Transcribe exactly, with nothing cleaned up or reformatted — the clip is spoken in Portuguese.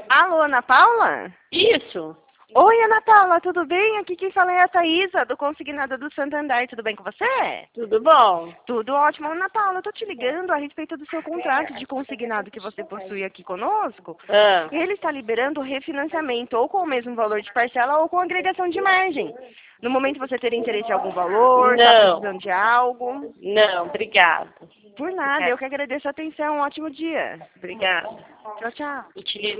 Alô, Ana Paula? Isso. Oi, Ana Paula, tudo bem? Aqui quem fala é a Thaísa, do Consignado do Santander. Tudo bem com você? Tudo bom? Tudo ótimo. Ana Paula, eu tô te ligando a respeito do seu contrato de consignado que você possui aqui conosco. Ah, Ele está liberando o refinanciamento, ou com o mesmo valor de parcela, ou com agregação de margem. No momento você ter interesse em algum valor, está não, precisando de algo? não, obrigada. Por nada, eu que agradeço a atenção. Um ótimo dia. Obrigada. Tchau, tchau. Utilize